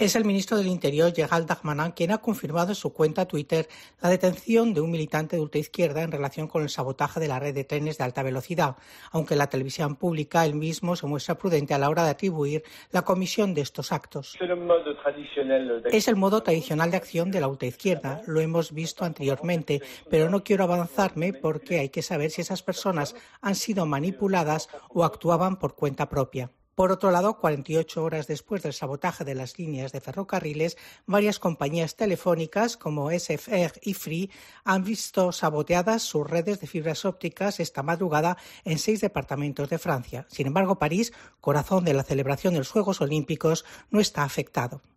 Es el ministro del Interior, Gérald Darmanin, quien ha confirmado en su cuenta Twitter la detención de un militante de ultraizquierda en relación con el sabotaje de la red de trenes de alta velocidad, aunque en la televisión pública él mismo se muestra prudente a la hora de atribuir la comisión de estos actos. Es el modo tradicional de acción de la ultraizquierda, lo hemos visto anteriormente, pero no quiero avanzarme porque hay que saber si esas personas han sido manipuladas o actuaban por cuenta propia. Por otro lado, 48 horas después del sabotaje de las líneas de ferrocarriles, varias compañías telefónicas como SFR y Free han visto saboteadas sus redes de fibras ópticas esta madrugada en 6 departamentos de Francia. Sin embargo, París, corazón de la celebración de los Juegos Olímpicos, no está afectado.